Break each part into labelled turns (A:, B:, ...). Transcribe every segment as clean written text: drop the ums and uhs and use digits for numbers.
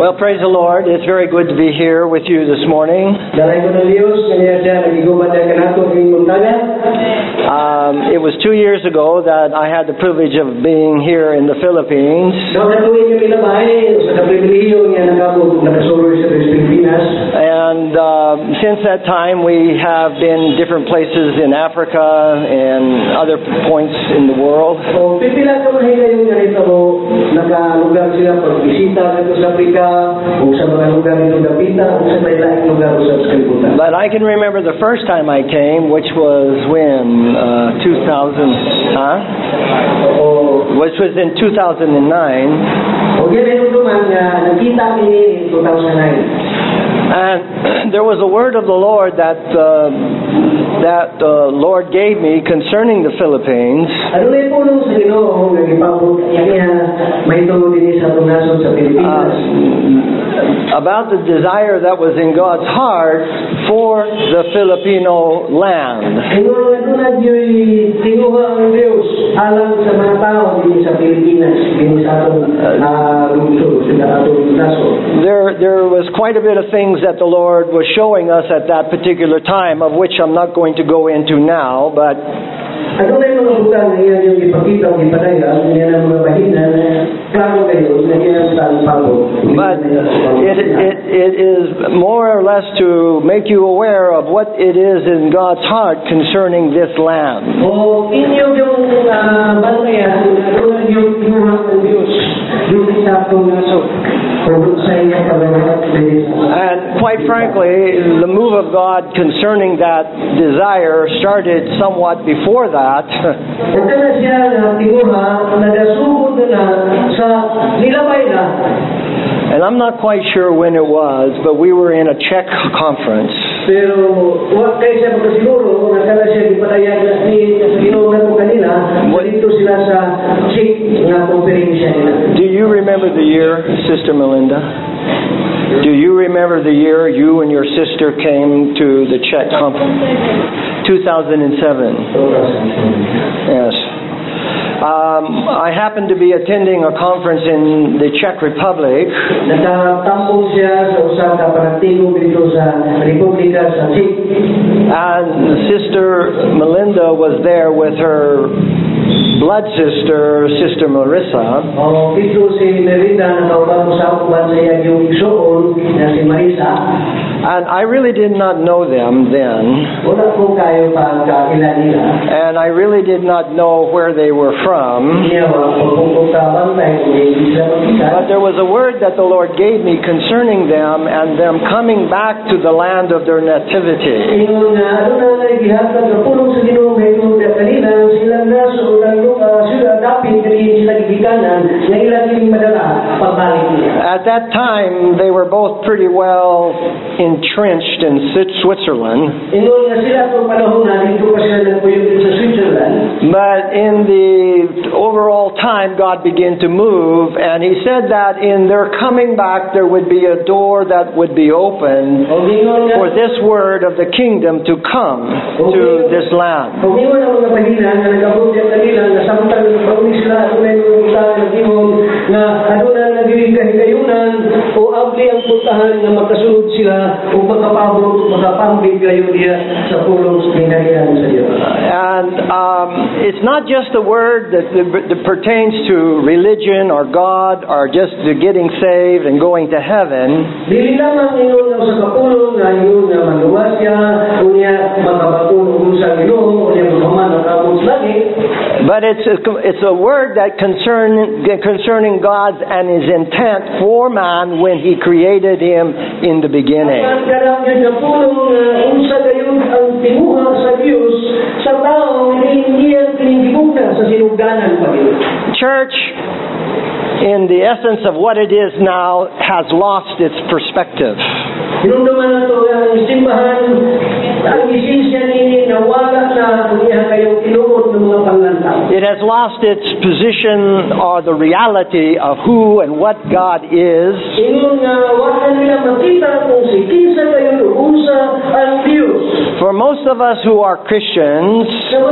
A: Well, praise the Lord. It's very good to be here with you this morning. It was 2 years ago that I had the privilege of being here in the Philippines. And since that time, we have been different places in Africa and other points in the world. But I can remember the first time I came, which was when 2000, which was in 2009. And there was a word of the Lord that the Lord gave me concerning the Philippines. About the desire that was in God's heart for the Filipino land. There was quite a bit of things that the Lord was showing us at that particular time, of which I'm not going to go into now, but it is more or less to make you aware of what it is in God's heart concerning this land. And quite frankly, the move of God concerning that desire started somewhat before that. And I'm not quite sure when it was, but we were in a Czech conference. Do you remember the year, Sister Melinda? Do you remember the year you and your sister came to the Czech conference? 2007. Yes. I happened to be attending a conference in the Czech Republic. And Sister Melinda was there with her blood sister, Sister Marissa. And I really did not know them then. And I really did not know where they were from. But there was a word that the Lord gave me concerning them and them coming back to the land of their nativity. At that time, they were both pretty well entrenched in Switzerland. But in the overall time, God began to move, and He said that in their coming back, there would be a door that would be opened for this word of the kingdom to come to this land. And it's not just a word that pertains to religion or God or just to getting saved and going to heaven. But it's a word that concerning God's and His intent for man when He created him in the beginning. Church, in the essence of what it is now, has lost its perspective. It has lost its position or the reality of who and what God is. For most of us who are Christians,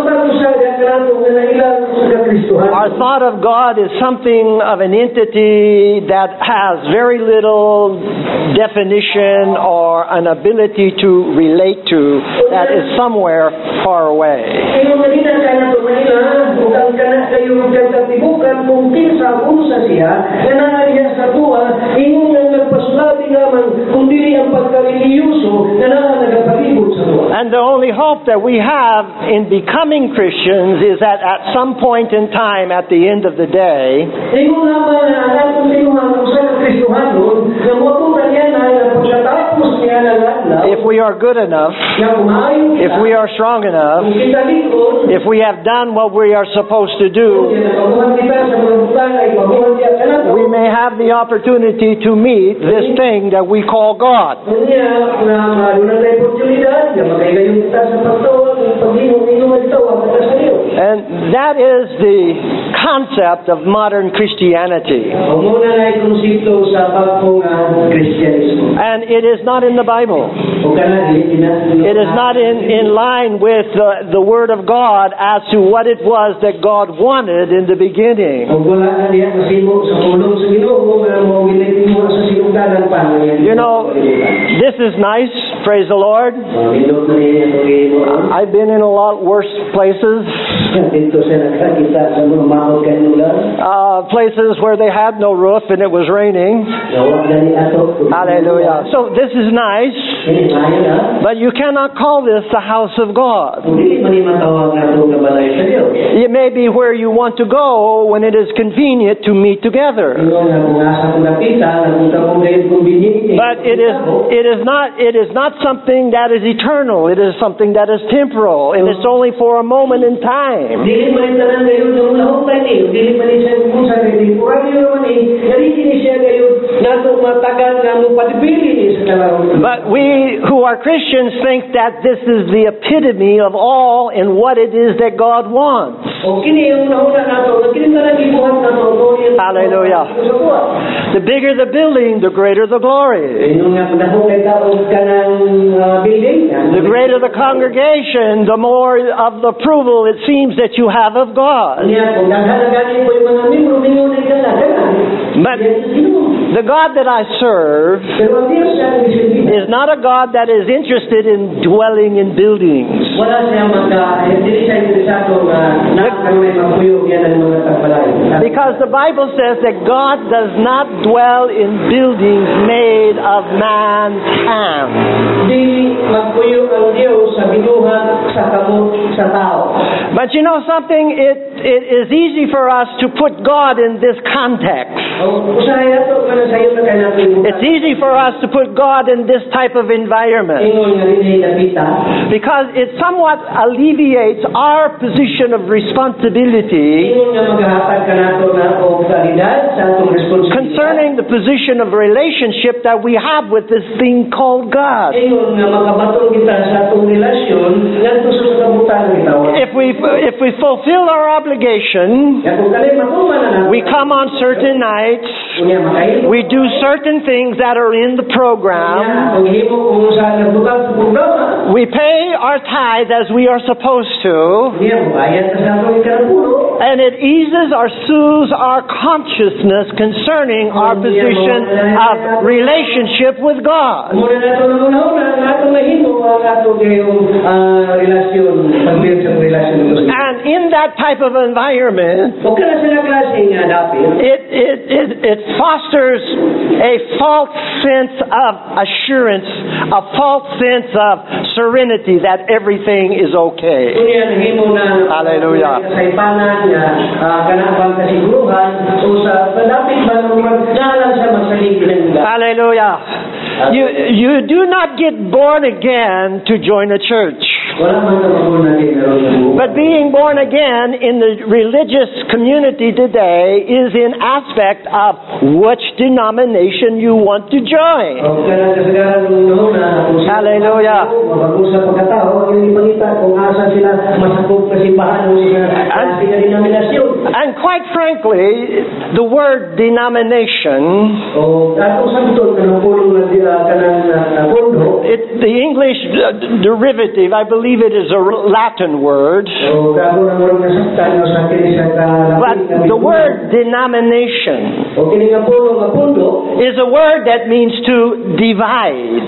A: our thought of God is something of an entity that has very little definition or an ability to relate to, that is somewhere far away. And the only hope that we have in becoming Christians is that at some point in time, at the end of the day, if we are good enough, if we are strong enough, if we have done what we are supposed to do, we may have the opportunity to meet this thing that we call God. And that is the concept of modern Christianity. And it is not in the Bible. It is not in line with the Word of God as to what it was that God wanted in the beginning. You know, this is nice, praise the Lord. I've been in a lot worse places. Places where they had no roof and it was raining. Hallelujah. So this is nice, but you cannot call this the house of God. It may be where you want to go when it is convenient to meet together. But it is not something that is eternal. It is something that is temporal, and it's only for a moment in time. But we who are Christians think that this is the epitome of all and what it is that God wants. Hallelujah. The bigger the building, the greater the glory. The greater the congregation, the more of the approval it seems that you have of God. But the God that I serve is not a God that is interested in dwelling in buildings. Because the Bible says that God does not dwell in buildings made of man's hands. But you know something? It is easy for us to put God in this context. It's easy for us to put God in this type of environment because it somewhat alleviates our position of responsibility concerning the position of relationship that we have with this thing called God. If we fulfill our obligation, we come on certain nights, we do certain things that are in the program, we pay our tithe as we are supposed to, and it eases or soothes our consciousness concerning our position of relationship with God. And in that type of environment, it fosters a false sense of assurance, a false sense of serenity that everything is okay. Hallelujah. Hallelujah. You do not get born again to join a church. But being born again in the religious community today is in aspect of which denomination you want to join. Hallelujah. And quite frankly, the word denomination, the English derivative. I believe it is a Latin word. But the word denomination is a word that means to divide.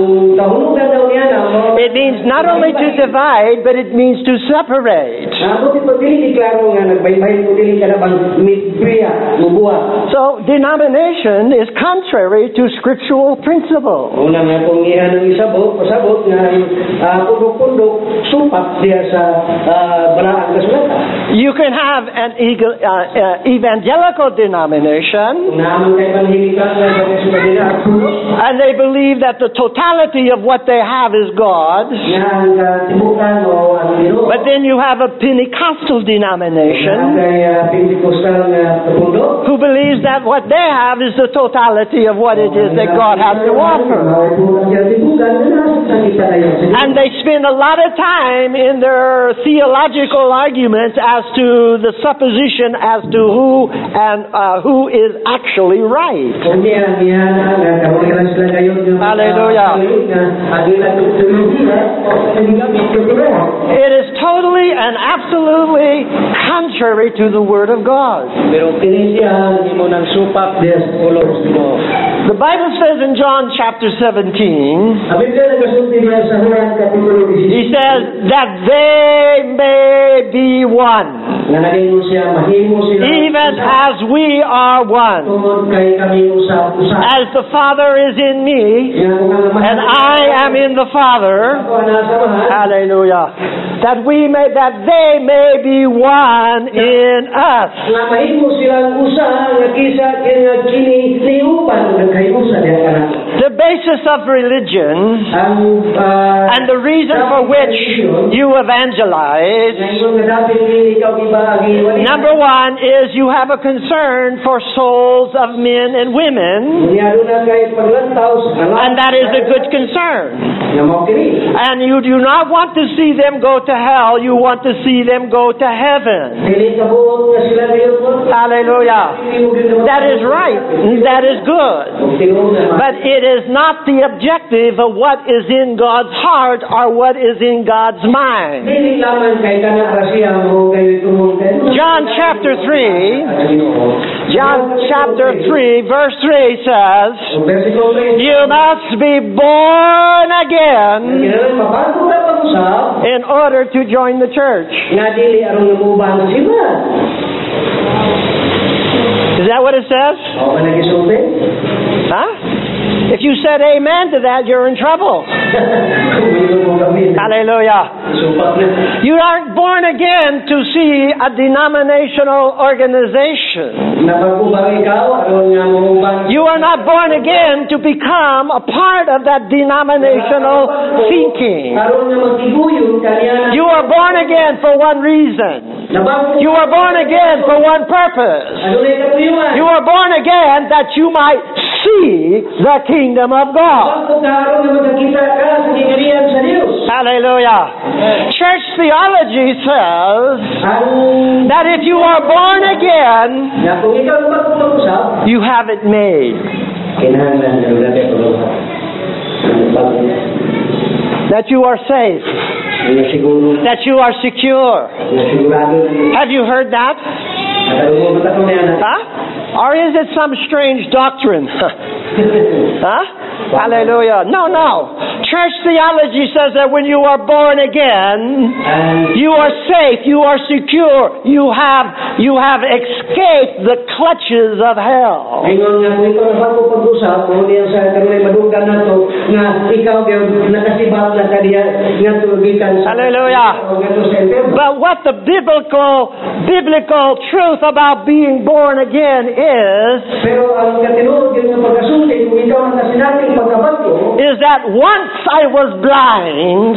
A: It means not only to divide, but it means to separate. So denomination is contrary to scriptural principle. You can have an evangelical denomination, and they believe that the totality of what they have is God. But then you have a Pentecostal denomination who believes that what they have is the totality of what it is that God has to offer. And they spend a lot of time in their theological arguments as to the supposition as to who is actually right. Hallelujah. It is totally and absolutely contrary to the Word of God. The Bible says in John chapter 17, he says that they may be one, even as we are one. As the Father is in me, and I am in the Father, hallelujah, that they may be one in us. The basis of religion and the reason for which you evangelize, number one is you have a concern for souls of men and women, and that is a good concern. And you do not want to see them go to hell, you want to see them go to heaven. Hallelujah. That is right. That is good. But it is not the objective of what is in God's heart or what is in God's mind. John chapter 3, verse 3 says, you must be born again in order to join the church. Is that what it says? Huh? If you said amen to that, you're in trouble. Hallelujah. You aren't born again to see a denominational organization. You are not born again to become a part of that denominational thinking. You are born again for one reason. You are born again for one purpose. You are born again that you might see the kingdom of God. Hallelujah. Church theology says that if you are born again, you have it made. That you are safe. That you are secure. Have you heard that? Huh? Or is it some strange doctrine? Huh? Hallelujah. No. Church theology says that when you are born again, you are safe, you are secure, you have escaped the clutches of hell. Hallelujah. But what the biblical truth about being born again is that once I was blind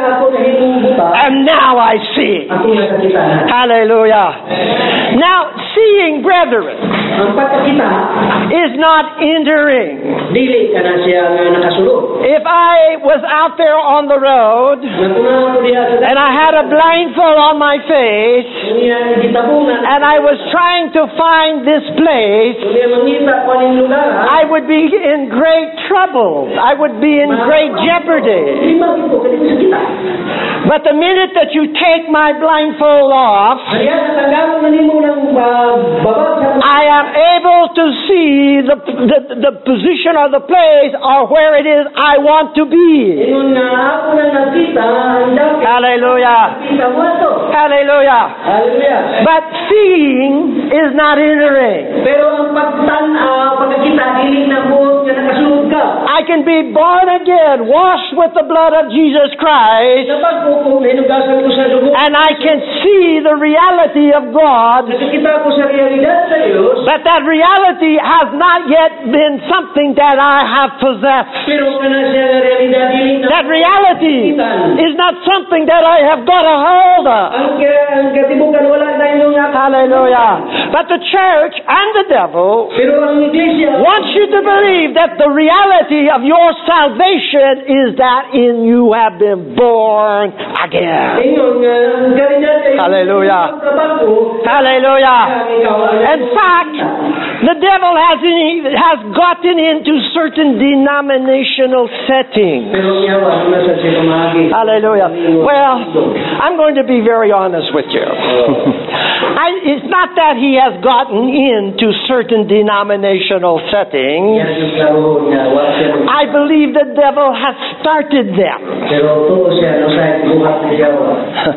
A: and now I see. Hallelujah. Now seeing, brethren,
B: Ang pagkakita,
A: is not entering.
B: dili ka na siya nga nakasulod.
A: If I was out there on the road
B: Naguna ko diha sa
A: and I had a blindfold on my face
B: Unya gitabunan.
A: and I was trying to find this place,
B: Unya mangita pa ning lugar.
A: I would be in great trouble. I would be in great jeopardy.
B: Lima gito kani sa kita.
A: But the minute that you take my blindfold off,
B: Kaya natanggalan na nimo ng baba sa
A: I am able to see the position or the place or where it is I want to be.
B: ingon nga ako na nakita ang dapit.
A: Hallelujah.
B: Kita mo to.
A: Hallelujah.
B: Hallelujah.
A: But seeing is not entering.
B: Pero ang pagkakita dili na mo nga nakasulod ka.
A: I can be born again, washed with the blood of Jesus Christ,
B: Kapag ko hinugasan ko sa dugo.
A: and I can see the reality of God.
B: Nakikita ko sa realidad sa Diyos.
A: But that reality has not yet been something that I have possessed.
B: Pero kana siya nga realidad dili na.
A: That reality is not something that I have got a hold of.
B: Ang katibukan wala tayong nga.
A: Hallelujah. But the church and the devil
B: Pero ang iglesia
A: wants you to believe that the reality of your salvation is that in you have been born again.
B: ingon nga ang realidad ay
A: Hallelujah.
B: pagtrabaho.
A: Hallelujah. In fact, the devil has gotten into certain denominational settings.
B: Pero yawa na sa siya pamagi.
A: Hallelujah. Well, I'm going to be very honest with you. It's not that he has gotten into certain denominational settings.
B: Yan yung klaro niya, wala siya.
A: I believe the devil has started them.
B: Pero tuo siya no sa buhat ni yawa.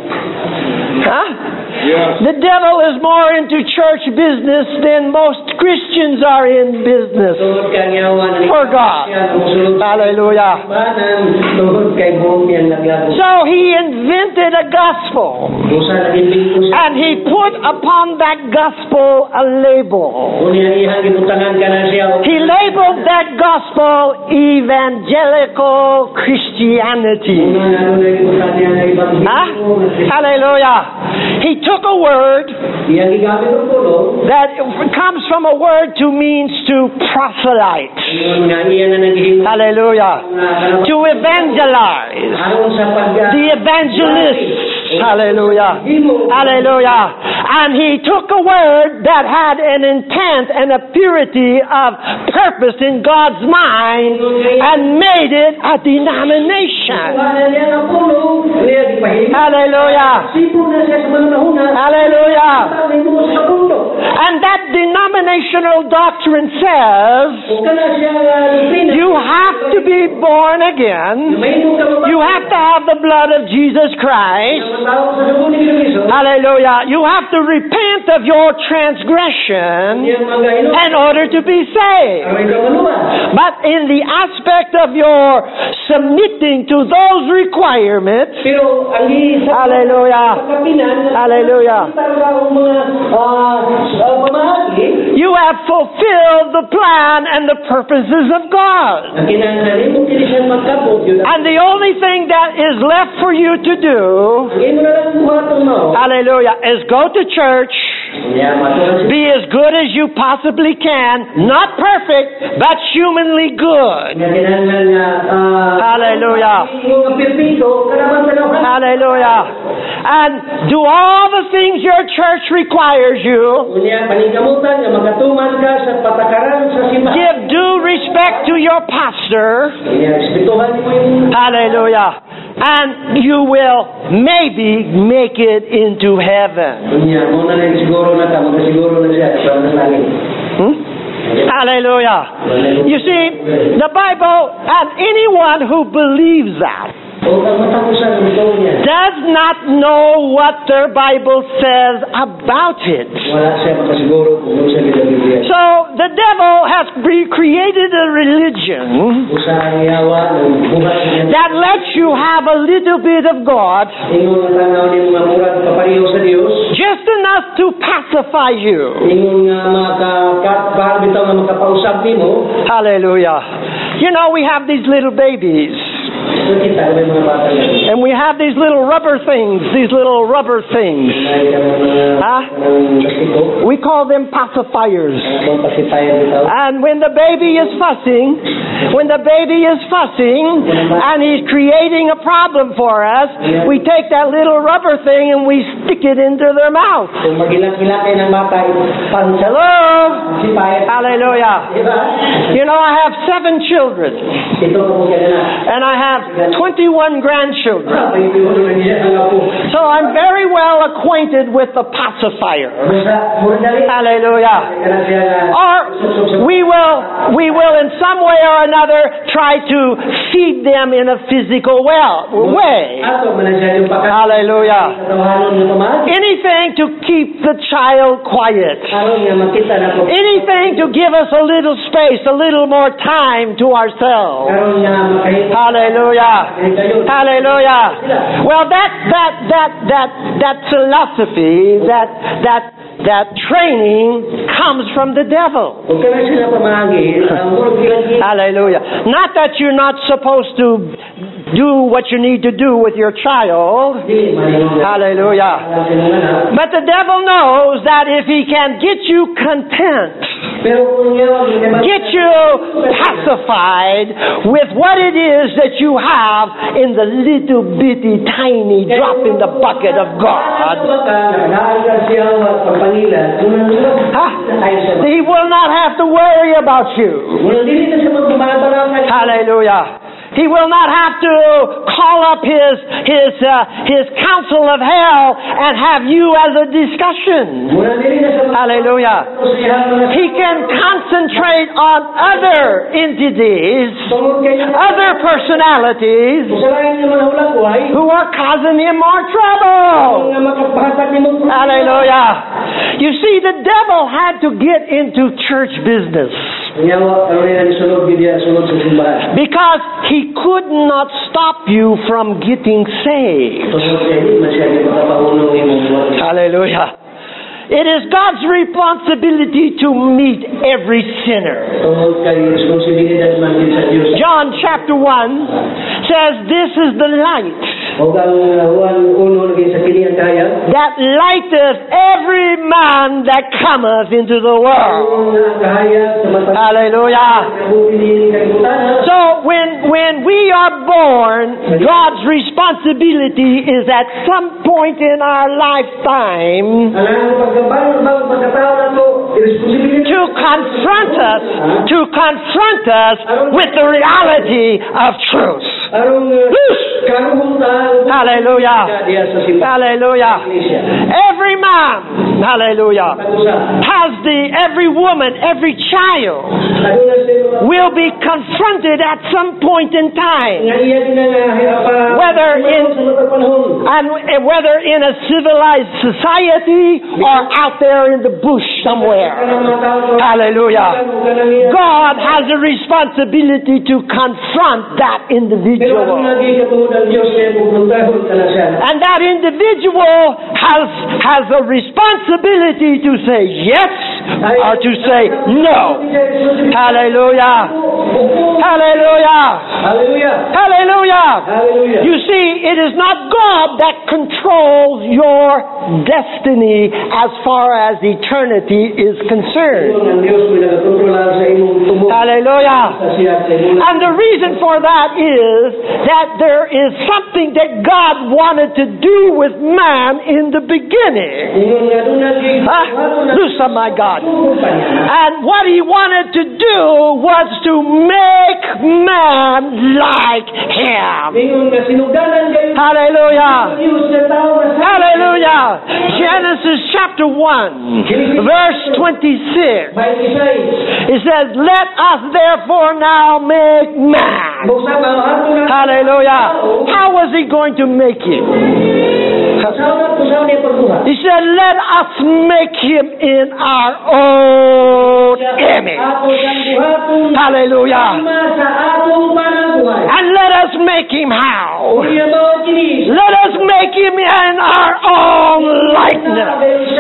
A: Huh? The devil is more into church business than most Christians are in business.
B: Tungod kang yawa na
A: For God. Hallelujah.
B: Tungod kay buong yang naglago.
A: So he invented a gospel,
B: Busa naging ko siya.
A: and he put upon that gospel a label.
B: Unya ihang gibutangan ka na siya.
A: He labeled that gospel evangelical Christianity.
B: Una nga na gibutan niya na ibang
A: Huh? Hallelujah. He took a word
B: Iyang gigamit ang pulo.
A: that comes from a word to means to proselyte.
B: Ingon nga iya na naghimo.
A: Hallelujah. To evangelize.
B: Aron sa
A: The evangelists. Hallelujah. Hallelujah. And he took a word that had an intent and a purity of purpose in God's mind and made it a denomination. Hallelujah. Hallelujah. And that denominational doctrine says you have to be born again. You have to have the blood of Jesus Christ. Hallelujah. You have to repent of your transgression in order to be saved. But in the aspect of your submitting to those requirements, hallelujah, hallelujah, you have fulfilled the plan and the purposes of God. And the only thing that is left for you to do, hallelujah, is go to church, be as good as you possibly can, not perfect, but humanly good. Hallelujah. Hallelujah. And do all the things your church requires you. Give due respect to your pastor. Hallelujah. And you will maybe make it into heaven. Hallelujah. You see, the Bible, and anyone who believes that does not know what their Bible says about it. So the devil has created a religion that lets you have a little bit of God, just enough to pacify you. Hallelujah. You know, we have these little babies.
C: Kita may mga bata yan.
A: And we have these little rubber things. Huh? We call them pacifiers. And when the baby is fussing, and he's creating a problem for us, we take that little rubber thing and we stick it into their mouth.
C: Kung magilak-hilakay ng bata,
A: Hello?
C: pansipayat.
A: Hallelujah.
C: Diba?
A: You know, I have 7 children,
C: Ito po na.
A: and I have 21 grandchildren.
C: May tiwala na niya ang apo.
A: So I'm very well acquainted with the pacifier.
C: Mura dali.
A: Hallelujah.
C: Kana siya na.
A: Or we will in some way or another try to feed them in a physical way.
C: Ato man siya yung pakat.
A: Hallelujah.
C: Katawanon ng pamahal.
A: Anything to keep the child quiet.
C: Aron nga makita na ko.
A: Anything to give us a little space, a little more time to ourselves.
C: Aron nga makahita.
A: Hallelujah. Hallelujah. Well, that philosophy, that training comes from the devil.
C: Huwag ka na sila pamahagi. Murag gilang-gilang.
A: Hallelujah. Not that you're not supposed to do what you need to do with your child.
C: Dili man yung.
A: Hallelujah. But the devil knows that if he can get you content,
C: Pero kung yun,
A: get you pacified with what it is that you have in the little bitty tiny drop in the bucket of God, he will not have to worry about you. Hallelujah. He will not have to call up his council of hell and have you as a discussion. Hallelujah. He can concentrate on other entities, other personalities who are causing him more trouble. Hallelujah. You see, the devil had to get into church business because he could not stop you from getting saved. Hallelujah. It is God's responsibility to meet every sinner. John chapter 1 says, "This is the light that lighteth every man that cometh into the world." Hallelujah. So when we are born, God's responsibility is at some point in our lifetime to confront us with the reality of truth. Hallelujah. Hallelujah. Every man, hallelujah, every woman, every child will be confronted at some point in time, whether in a civilized society or out there in the bush somewhere. Hallelujah. God has a responsibility to confront that individual. And that individual has a responsibility to say yes or to say no. Hallelujah. Hallelujah. Hallelujah. You see, it is not God that controls your destiny as far as eternity is concerned. Hallelujah. And the reason for that is that there is something that God wanted to do with man in the beginning. Listen, my God. And what he wanted to do was to make man like him. Hallelujah. Hallelujah. Genesis chapter 1, verse 26. It says, "Let us therefore now make man." Hallelujah. How was he going to make him? He said, "Let us make him in our own image." Hallelujah. And let us us make him how?
C: Iya ba kini?
A: Let us make him in our own likeness.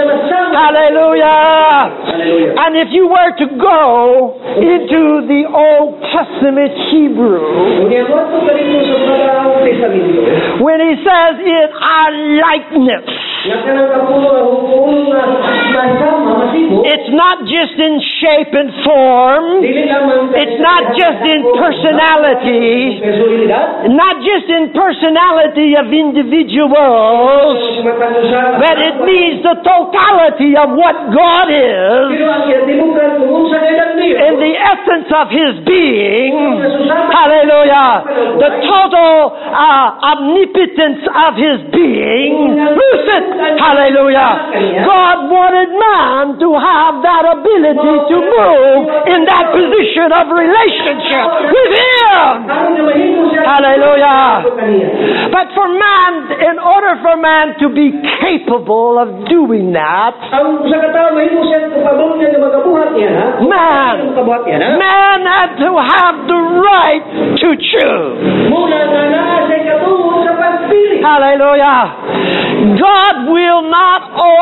A: Hallelujah.
C: Hallelujah.
A: And if you were to go into the Old Testament Hebrew,
C: Unya mo to ganito sa Bagong Testamento.
A: when he says in our likeness,
C: Nakanang kapulo ang hukumo nga masama masibo.
A: it's not just in shape and form,
C: Dili lamang
A: it's not just in personality,
C: personalidad.
A: not just in personality of individuals, but it means the totality of what God is
C: Pero ang yatibukan kung sa kailan niyo.
A: in the essence of his being. Hallelujah. The total omnipotence of his being. Listen. Hallelujah. God wanted man to have that ability to move in that position of relationship with him. Hallelujah. But for man, in order for man to be capable of doing that,
C: Ang sa katao mahimo siya kung pabong niya na magabuhat niya ha.
A: Man.
C: Magabuhat niya ha.
A: man had to have the right to choose.
C: Mula na naa sa katungod sa pagpili.
A: Hallelujah. God will not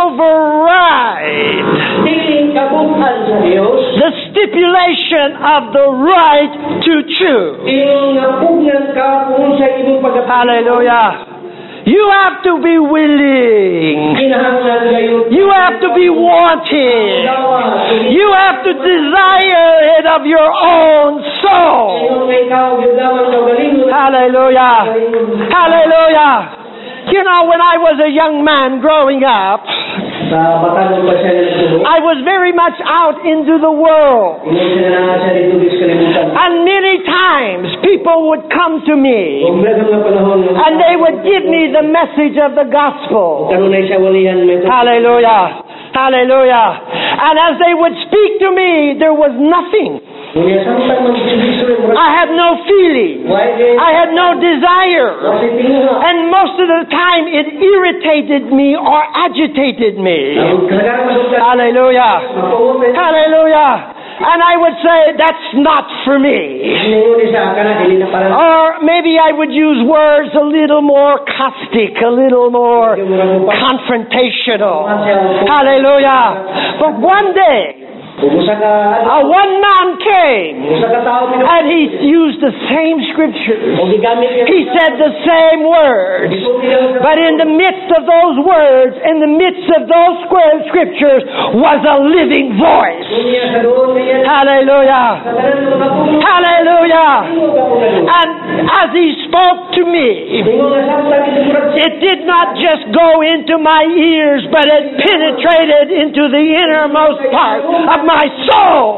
A: override
C: Dili kabutan sa Dios.
A: the stipulation of the right to choose.
C: Iyong napugnan ka kung sa imong pagpili.
A: Hallelujah. You have to be willing.
C: Kinahanglan kayo.
A: You have to be wanting. You have to desire it of your own soul.
C: Iyong ikaw gyudamang kaugalingon.
A: Hallelujah. Hallelujah. You know, when I was a young man growing up,
C: Sa batanon pa siya nagtubo.
A: I was very much out into the world.
C: Ingon siya na siya dito bis kalimutan.
A: And many times people would come to me
C: Kung daghang nga panahon
A: and they would give me the message of the gospel.
C: kanunay siya walihan may
A: Hallelujah. Hallelujah. And as they would speak to me, there was nothing.
C: Unya samtang magsibisure mo.
A: I had no feeling. I had no desire.
C: Kasi tinguha.
A: And most of the time it irritated me or agitated me.
C: Ang kagara masukad.
A: Hallelujah.
C: Mapawote.
A: Hallelujah. And I would say, that's not for me.
C: Ningon siya kana dili na para.
A: Or maybe I would use words a little more caustic, a little more confrontational. Hallelujah. But one day,
C: Usa ka
A: one man came
C: usa ka tao
A: and he used the same scriptures.
C: o gigamit niya.
A: He said the same words. But in the midst of those words, in the midst of those scriptures, was a living voice.
C: Unya sa doon niya.
A: Hallelujah.
C: Kadalan mo ka.
A: Hallelujah. And as he spoke to me,
C: Ningon nga samtang isurat.
A: it did not just go into my ears, but it penetrated into the innermost part of my soul.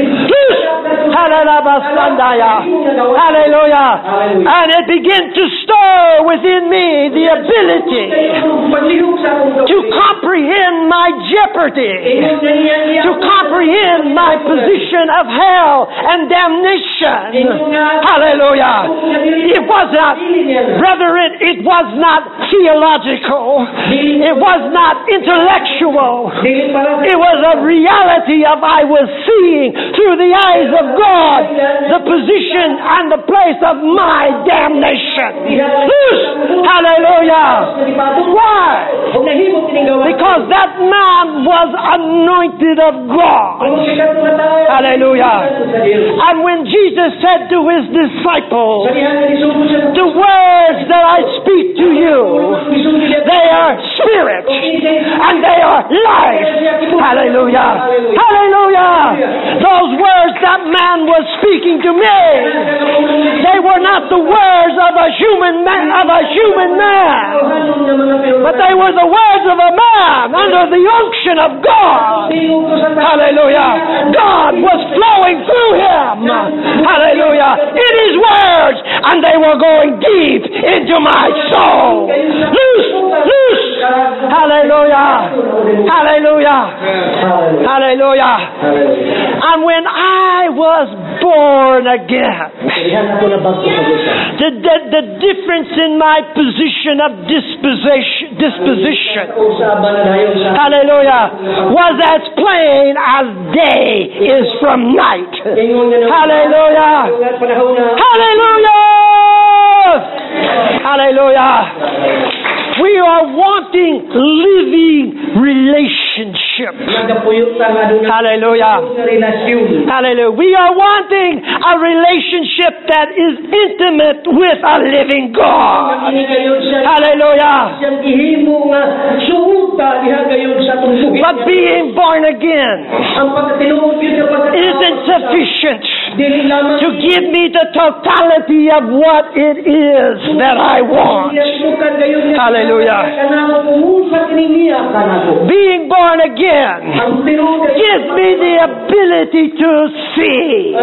A: Hallelujah. Hallelujah. And it began to stir within me the ability to comprehend my jeopardy, to comprehend my position of hell and damnation. Hallelujah. It was not, brethren, it was not theological. It was not intellectual. It was a reality of I was seeing through the eyes of God the position and the place of my damnation. Hallelujah. Why? Because that man was anointed of God. Hallelujah. And when Jesus said to his disciples, the words that I speak to you, they are spirit and they are life. Hallelujah. Hallelujah. Those words that man was speaking to me, they were not the words of a human man, but they were the words of a man under the unction of God. Hallelujah. God was flowing through him. Hallelujah. In his words, and they were going deep into my soul. Loose. Hallelujah. Hallelujah. Hallelujah. And when I was born again, the difference in my position of disposition, hallelujah, was as plain as day is from night. Hallelujah. Hallelujah. Hallelujah. We are wanting living relationship. Hallelujah. Hallelujah. We are wanting a relationship that is intimate with a living God. Hallelujah. But being born again isn't sufficient to give me the totality of what it is that I want. Hallelujah. Being born again gives me the ability to see.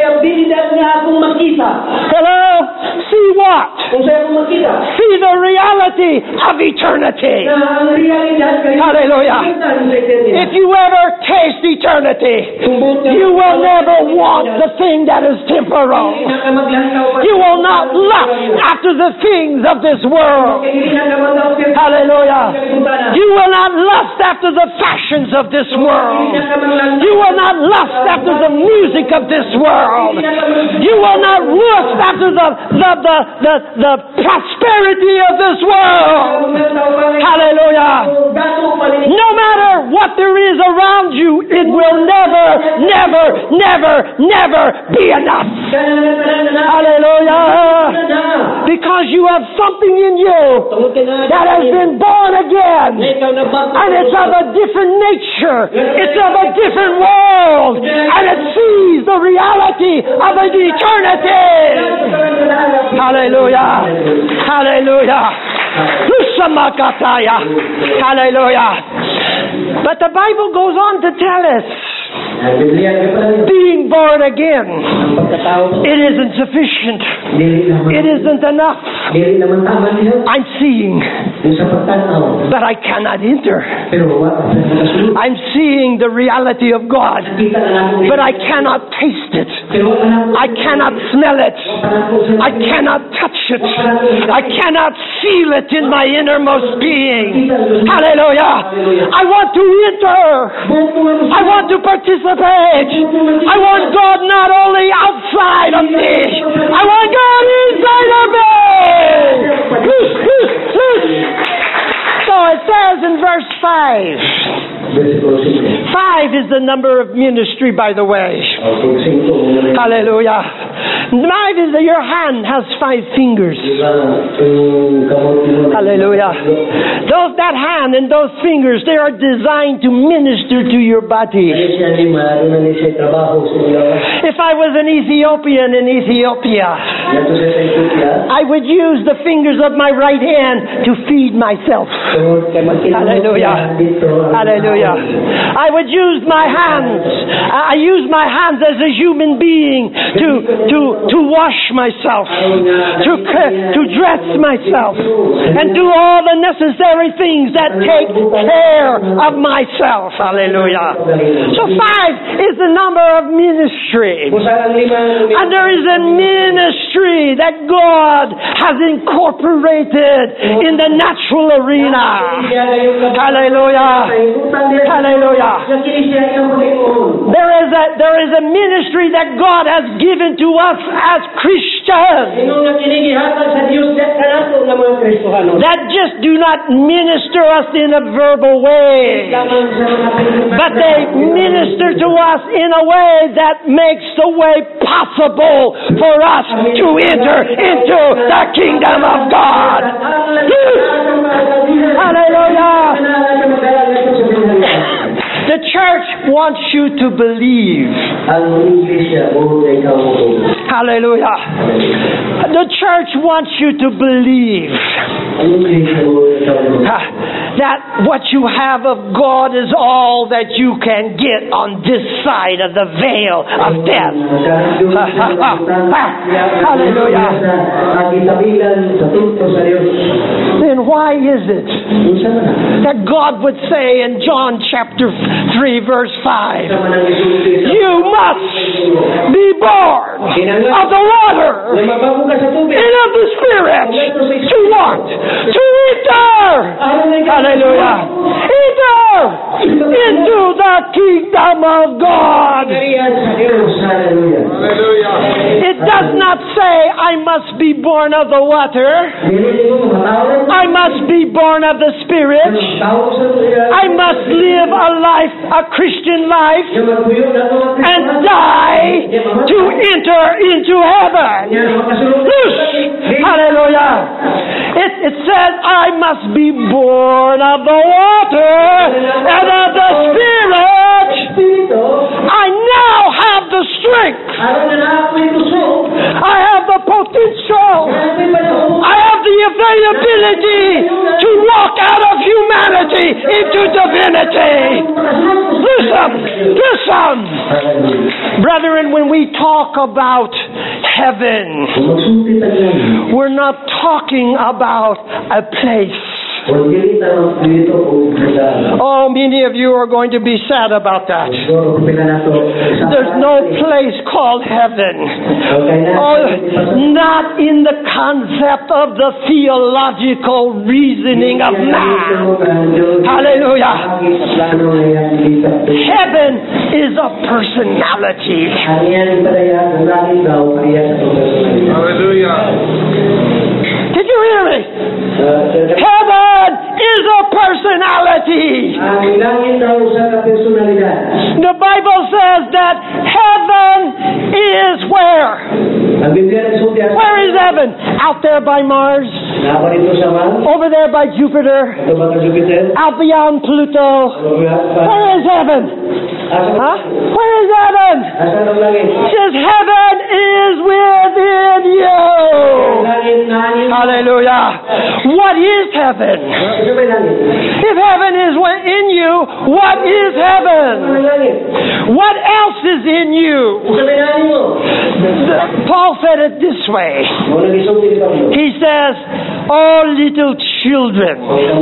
A: Hello? See what? See the reality of eternity. Hallelujah. If you ever taste eternity, you will never want the thing that is temporal. You will not lust after the things of this world. Hallelujah. You will not lust after the fashions of this world. You will not lust after the music of this world. You will not lust after the prosperity of this world. Hallelujah. No matter what there is around you, it will never, never, never, never be enough. Hallelujah. Because you have something in you that has been born again. And it's of a different nature. It's of a different world. And it sees the reality of an eternity. Hallelujah. Hallelujah. Hallelujah. But the Bible goes on to tell us, being born again, it isn't sufficient. It isn't enough. I'm seeing, but I cannot enter. I'm seeing the reality of God, but I cannot taste it. I cannot smell it. I cannot touch it. I cannot feel it in my innermost being. Hallelujah. I want to enter. I want to participate. I want God not only outside of me. I want God inside of me. So it says in verse 5. 5 is the number of ministry, by the way. Hallelujah. 5 is that your hand has 5 fingers. Hallelujah. That hand and those fingers, they are designed to minister to your body. If I was an Ethiopian in Ethiopia, I would use the fingers of my right hand to feed myself. Hallelujah. Hallelujah. I would use my hands. I use my hands as a human being to wash myself, to dress myself, and do all the necessary things that take care of myself. Hallelujah. So 5 is the number of ministry. And there is a ministry that God has incorporated in the natural arena. Hallelujah. Hallelujah. There is a ministry that God has given to us as Christians that just do not minister us in a verbal way, but they minister to us in a way that makes the way possible for us to enter into the kingdom of God. Hallelujah. The church wants you to believe. Hallelujah. The church wants you to believe that what you have of God is all that you can get on this side of the veil of death. Hallelujah. Then why is it that God would say in John chapter 3 verse 5, you must be born of the water and of the Spirit. To what? To enter. Hallelujah. Enter into the kingdom of God. It does not say I must be born of the water. I must be born of the Spirit. I must live a Christian life and die to enter into heaven. Hallelujah. It says I must be born of the water and of the Spirit. I now have the strength. I have the potential. I have the availability to walk out of humanity into divinity. Listen. Brethren, when we talk about heaven, we're not talking about a place. Oh, many of you are going to be sad about that. There's no place called heaven. Oh, not in the concept of the theological reasoning of man. Hallelujah. Heaven is a personality.
D: Hallelujah.
A: Did you hear me? Heaven is a personality. The Bible says that heaven is where? Where is heaven? Out there by Mars? Over there by Jupiter? Out beyond Pluto? Where is heaven? Huh? Where is heaven? It says heaven is within you. Hallelujah. What is heaven? If heaven is in you, what is heaven? What else is in you? Paul said it this way. He says, "Oh, little children,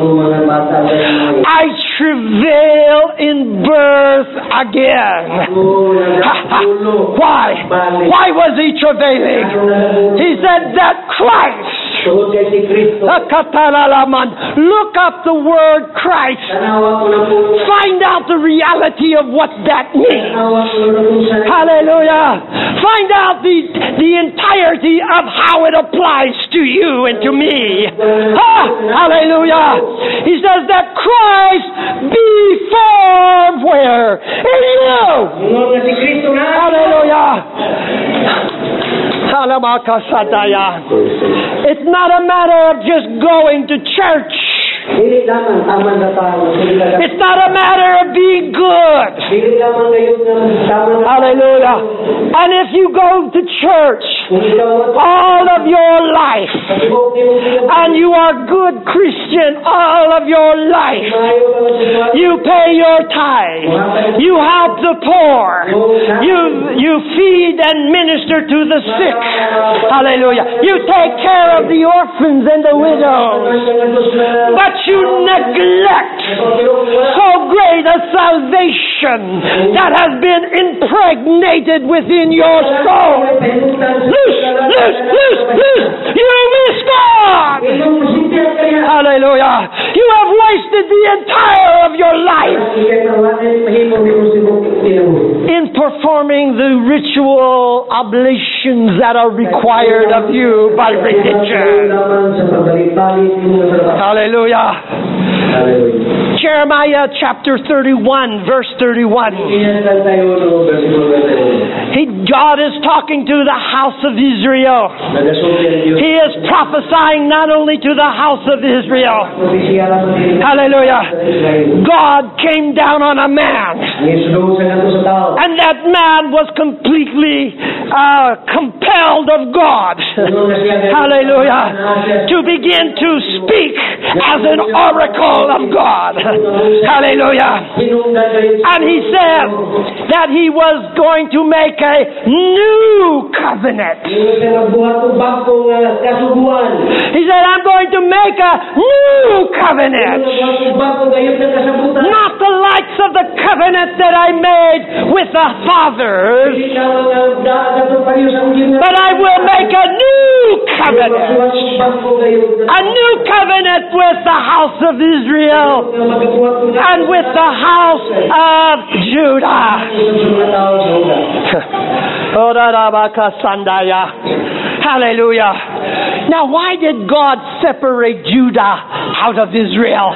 A: I travail in birth again." Why? Why was he travailing? He said that Christ. Look up the word Christ. Find out the reality of what that means. Hallelujah. Find out the entirety of how it applies to you and to me. Hallelujah. He says that Christ be formed where? In you. Hallelujah. It's not a matter of just going to church. It's not a matter of being good. Hallelujah. And if you go to church all of your life and you are good Christian all of your life, you pay your tithe, you help the poor, you feed and minister to the sick. Hallelujah. You take care of the orphans and the widows. But you neglect so great a salvation that has been impregnated within your soul. Loose! You miss God! Hallelujah! You have wasted the entire of your life in performing the ritual oblations that are required of you by religion. Hallelujah. Jeremiah chapter 31, verse 31. God is talking to the house of Israel. He is prophesying not only to the house of Israel. Hallelujah. God came down on a man. And that man was completely compelled of God. Hallelujah. To begin to speak as an oracle of God. Hallelujah. And he said that he was going to make a new covenant. He said, I'm going to make a new covenant. Not the likes of the covenant that I made with the fathers, but I will make a new covenant covenant. A new covenant with the house of Israel and with the house of Judah. Hallelujah. Now, why did God separate Judah out of Israel?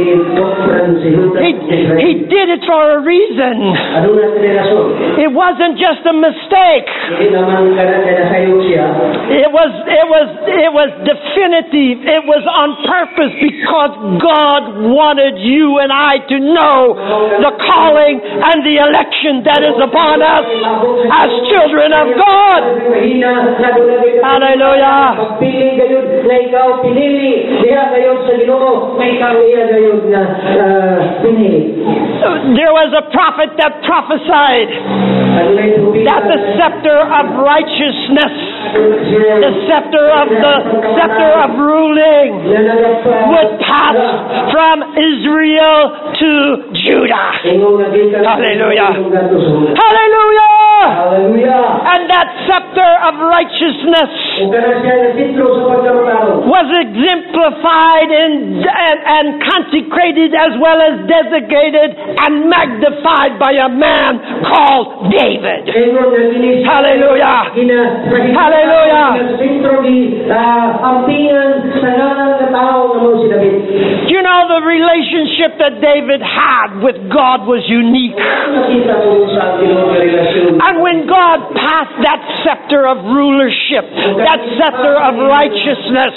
A: He did it for a reason. It wasn't just a mistake. It was definitive. It was on purpose because God wanted you and I to know the calling and the election that is upon us as children of God. Hallelujah. There was a prophet that prophesied that the scepter of righteousness, the scepter of ruling, would pass from Israel to Judah. Hallelujah. Hallelujah. And that scepter of righteousness was exemplified and consecrated as well as designated and magnified by a man called David. Hallelujah. Hallelujah. You know, the relationship that David had with God was unique. And when God passed that scepter of rulership, that scepter of righteousness,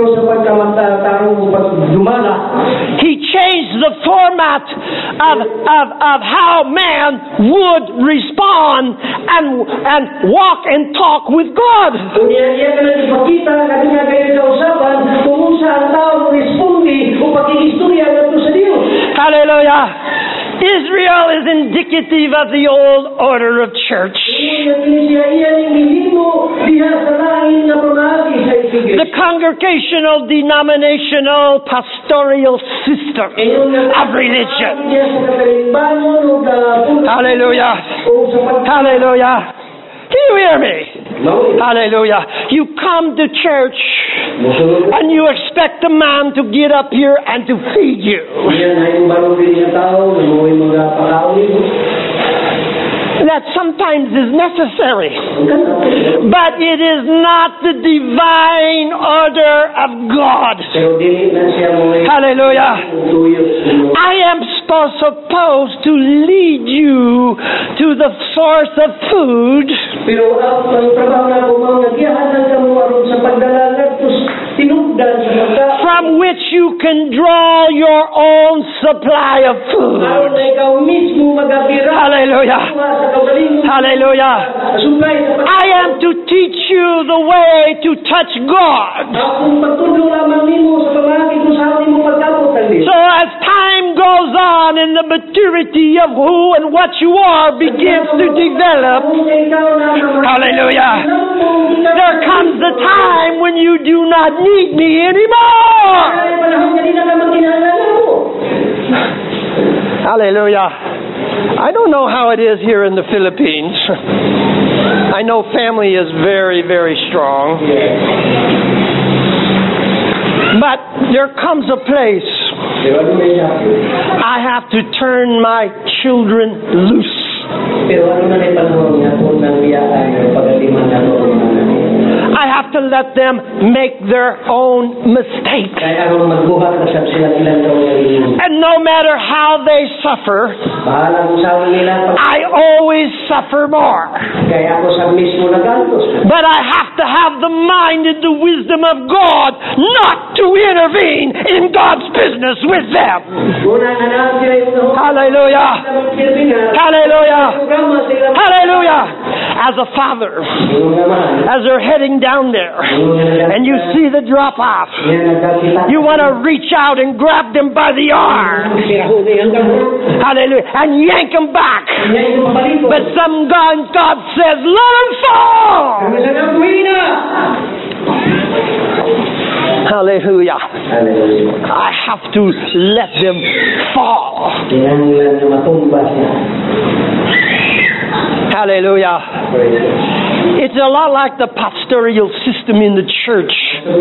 A: He changed the format of how man would respond and walk and talk with God. Hallelujah. Israel is indicative of the old order of church. The congregational, denominational, pastoral system of religion. Hallelujah. Hallelujah. Can you hear me? Hallelujah. You come to church and you expect a man to get up here and to feed you. That sometimes is necessary, but it is not the divine order of God. Hallelujah. I am supposed to lead you to the source of food from which you can draw your own supply of food. Hallelujah. Hallelujah. I am to teach you the way to touch God. So as time goes on and the maturity of who and what you are begins to develop, hallelujah, there comes the time when you do not need me anymore. Hallelujah. I don't know how it is here in the Philippines. I know family is very, very strong. But there comes a place I have to turn my children loose. I have to let them make their own mistakes. And no matter how they suffer, I always suffer more. But I have to have the mind and the wisdom of God not to intervene in God's business with them. Hallelujah. Hallelujah. Hallelujah. As a father, as they're heading down there and you see the drop off, you want to reach out and grab them by the arm. Hallelujah. And yank them back. But some God says, let them fall. Hallelujah. I have to let them fall. Hallelujah. It's a lot like the pastoral system in the church.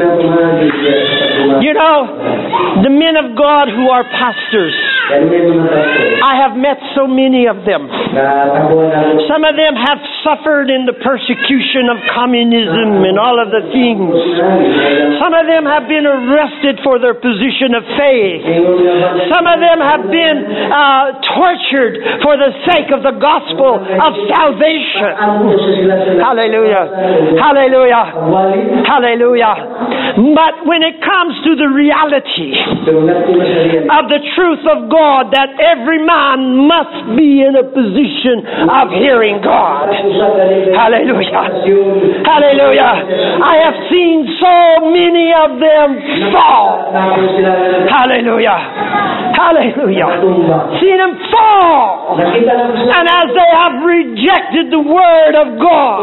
A: You know, the men of God who are pastors, I have met so many of them. Some of them have suffered in the persecution of communism and all of the things. Some of them have been arrested for their position of faith. Some of them have been tortured for the sake of the gospel of salvation. Hallelujah. Hallelujah. Hallelujah. But when it comes to the reality of the truth of God, that every man must be in a position of hearing God. Hallelujah. Hallelujah. I have seen so many of them fall. Hallelujah. Hallelujah. Seen them fall. And as they have rejected the word of God,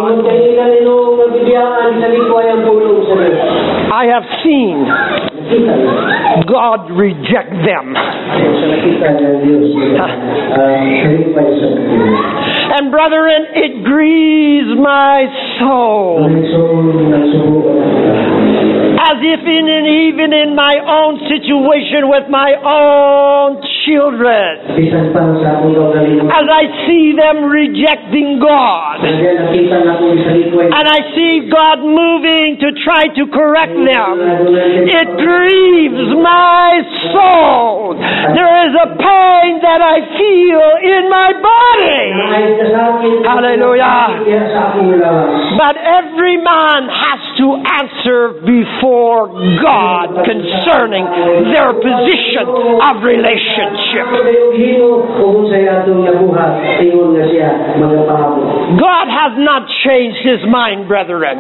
A: I have seen God reject them. And brethren, it grieves my soul. As if even in my own situation with my own children, as I see them rejecting God, and I see God moving to try to correct them, it grieves my soul. There is a pain that I feel in my body. Hallelujah. But every man has to answer before God concerning their position of relationship. God has not changed His mind, brethren.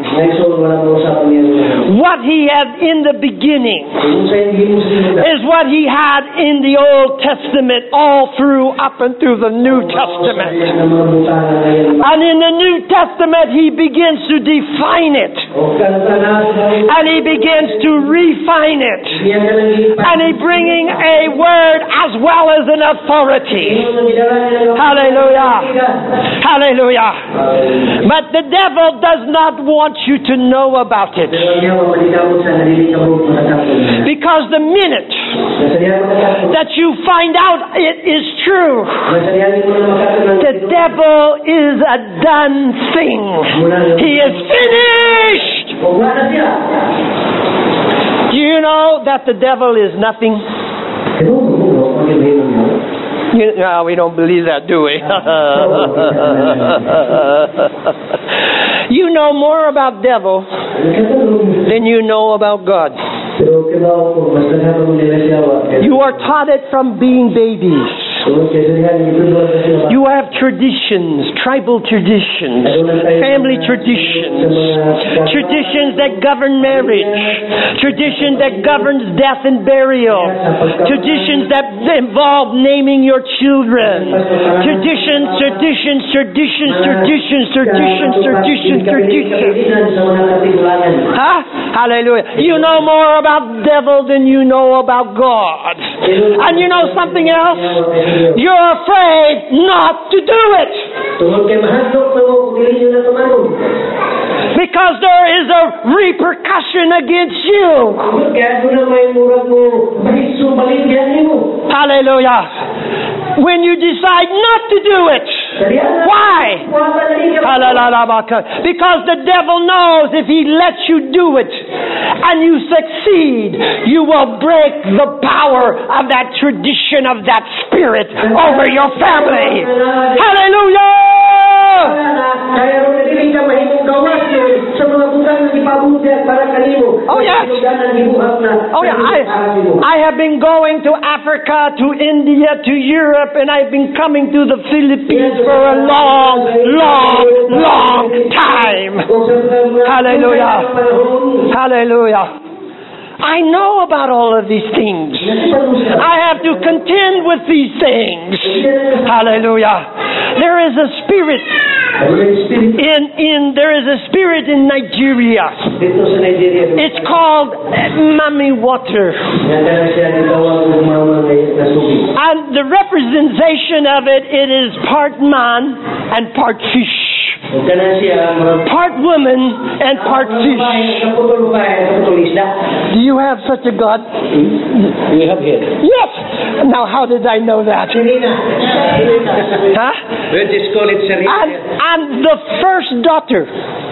A: What He had in the beginning is what He had in the Old Testament all through up and through the New Testament. And in the New Testament He begins to define it. And He begins to refine it. And He bringing a word as well as an authority. Hallelujah. Hallelujah. But the devil does not want you to know about it. Because the minute that you find out it is true, the devil is a done thing. He is finished. Do you know that the devil is nothing? No, we don't believe that, do we? You know more about devil than you know about God. You are taught it from being babies. You have traditions, tribal traditions, family traditions, traditions that govern marriage, traditions that governs death and burial, traditions that involve naming your children, traditions. Huh? Hallelujah. You know more about devil than you know about God. And you know something else? You're afraid not to do it. Because there is a repercussion against you. Hallelujah. When you decide not to do it. Why? Because the devil knows if he lets you do it and you succeed, you will break the power of that tradition of that spirit over your family. Hallelujah! Oh yes. Oh yeah. I have been going to Africa, to India, to Europe, and I've been coming to the Philippines for a long time. Hallelujah. Hallelujah. I know about all of these things. I have to contend with these things. Hallelujah. There is a spirit in Nigeria. It's called Mami Water. And the representation of it is part man and part fish.
C: O kana siya,
A: part woman and part fish.
C: kaputol babae, kaputol isda.
A: Do you have such a God?
C: We have here.
A: Yes. Now, how did I know that?
C: Serena.
A: Huh?
C: We just call it Serena.
A: And the first daughter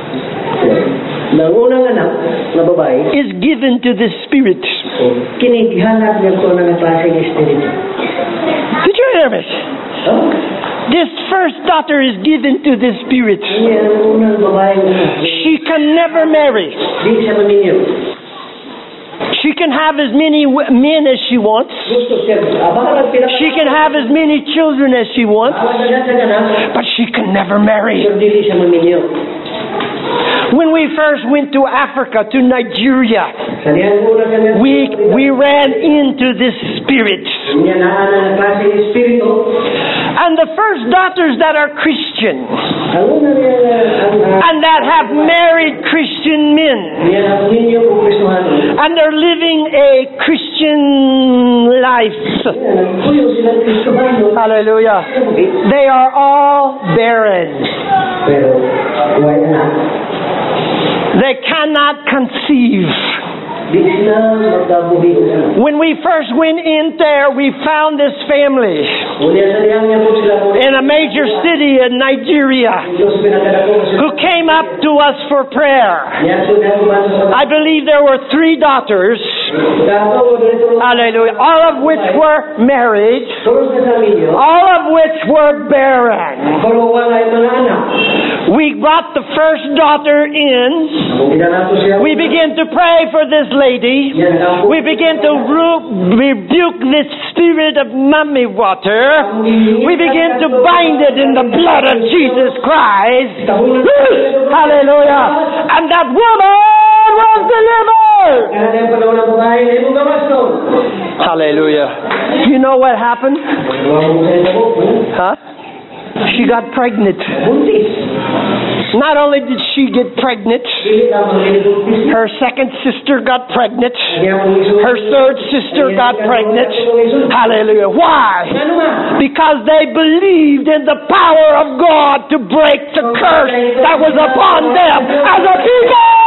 C: Nang unang anak na babae,
A: is given to the Spirit.
C: kinighanap niya ko ng klaseng espiritu.
A: Did you hear me?
C: Oh?
A: This first daughter is given to the Spirit.
C: Yan ang unang babae na.
A: She can never marry.
C: Di siya maminyo.
A: She can have as many men as she wants.
C: Gusto siya. Baka
A: She can have as many children as she wants. But she can never marry.
C: Pero di siya maminyo.
A: When we first went to Africa, to Nigeria,
C: Kanyang una kanya.
A: we ran into this spirit.
C: Yan ang klaseng espiritu.
A: And the first daughters that are Christian
C: Ang una niya
A: and that have married Christian men
C: yan ang ninyo kung Kristohano.
A: and they're living a Christian life.
C: Yan ang kuyo silang Kristohano.
A: Hallelujah. They are all barren.
C: Pero why na?
A: They cannot conceive.
C: Di sila magkabuhi usan.
A: When we first went in there, we found this family
C: Uliya sa diyang niya po sila po.
A: in a major city in Nigeria
C: Diyos pinakadako sa
A: who came up to us for prayer.
C: yan so dahil ba sa
A: I believe there were 3 daughters,
C: dako dito.
A: hallelujah, all of which were married,
C: Toros na sa ninyo.
A: all of which were barren.
C: Pero wala ay mga anak.
A: We brought the first daughter in.
C: Kung idanato siya.
A: We began to pray for this lady.
C: Yan ang
A: We began to rebuke this spirit of mummy water. We began to bind it in the blood of Jesus Christ. Hallelujah. And that woman was delivered.
C: Kaya tayong panahon ng babae na ibang gawas doon.
A: Hallelujah. You know what happened? Huh? She got pregnant.
C: Buntis.
A: Not only did she get pregnant,
C: Dili ka magbuntis.
A: her second sister got pregnant.
C: Kaya kung iso.
A: Her third sister got pregnant. Hallelujah. Why?
C: Ano nga?
A: Because they believed in the power of God to break the curse that was upon them as a people.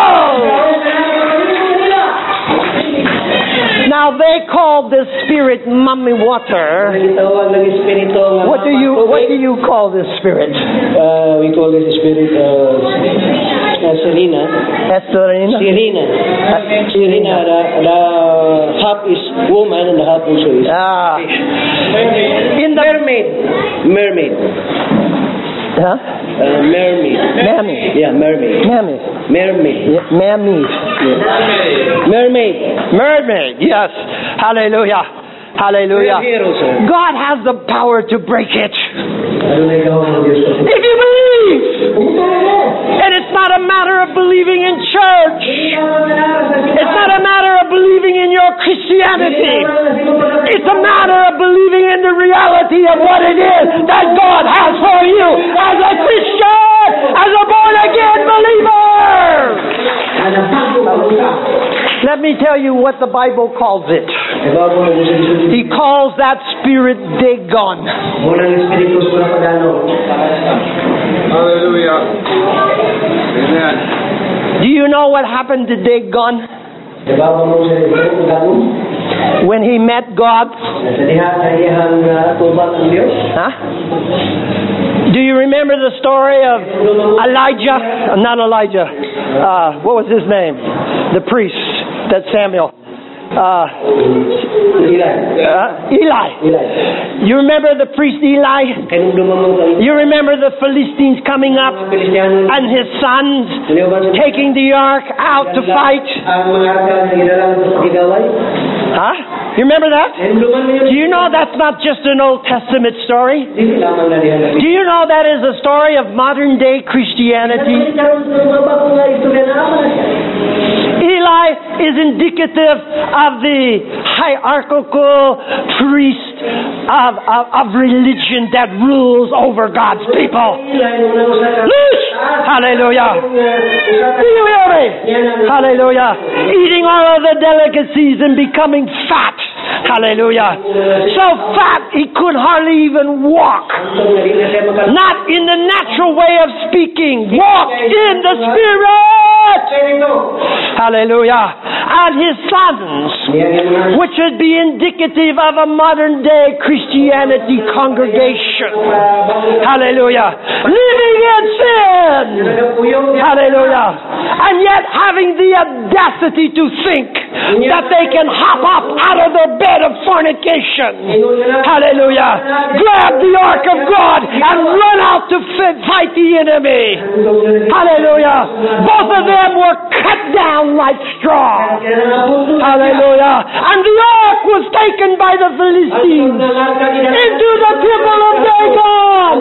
A: Now they call this spirit mummy water.
C: Tawag ng espiritu nga
A: What do you call this spirit?
C: we call this spirit Serena.
A: Estherina?
C: Serena. Serena, the half is woman and the half also is
A: In the
C: mermaid.
A: huh?
C: Mermaid.
A: Mammy.
C: Yeah, mermaid.
A: Mammy.
C: Mermaid.
A: Yeah, mammy.
C: Mermaid.
A: Mermaid. Yes. Hallelujah. Hallelujah.
C: Here also.
A: God has the power to break it.
C: Ano na ikaw ang Diyos ko?
A: If you believe. And it's not a matter of believing in church. It's not a matter of believing in your Christianity. It's a matter of believing in the reality of what it is that God has for you as a Christian, as a born-again believer. Let me tell you what the Bible calls it. He calls that spirit Dagon.
D: Hallelujah. Amen.
A: Do you know what happened to Dagon when he met God? Huh? Do you remember the story of Elijah? Not Elijah. What was his name? The priest that Samuel. Eli. You remember the priest Eli? You remember the Philistines coming up and his sons taking the ark out to fight? Huh? You remember that? Do you know that's not just an Old Testament story? Do you know that is a story of modern day Christianity? Eli is indicative of the hierarchical priest of religion that rules over God's people. Hallelujah. Do you hear me? Hallelujah. Eating all of the delicacies and becoming fat. Hallelujah. So fat he could hardly even walk. Not in the natural way of speaking. Walk in the Spirit. Hallelujah. And his sons, which would be indicative of a modern day Christianity congregation. Hallelujah. Living in sin. Hallelujah. And yet having the audacity to think that they can hop up out of their bed of fornication. Hallelujah. Grab the ark of God and run out to fight the enemy. Hallelujah. Both of them were cut down like straw. Hallelujah. And the ark was taken by the Philistines into the temple of Dagon.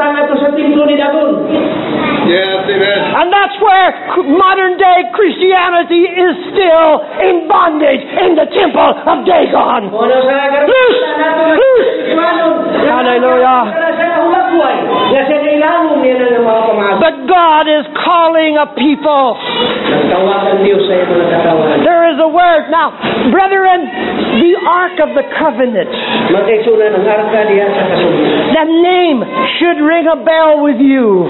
D: Yes, amen.
A: And that's where modern day Christianity is still in bondage in the temple of Dagon. Loose! Loose! Hallelujah. But God is calling a people. There is a word. Now, brethren, the Ark of the Covenant. That name should ring a bell with you.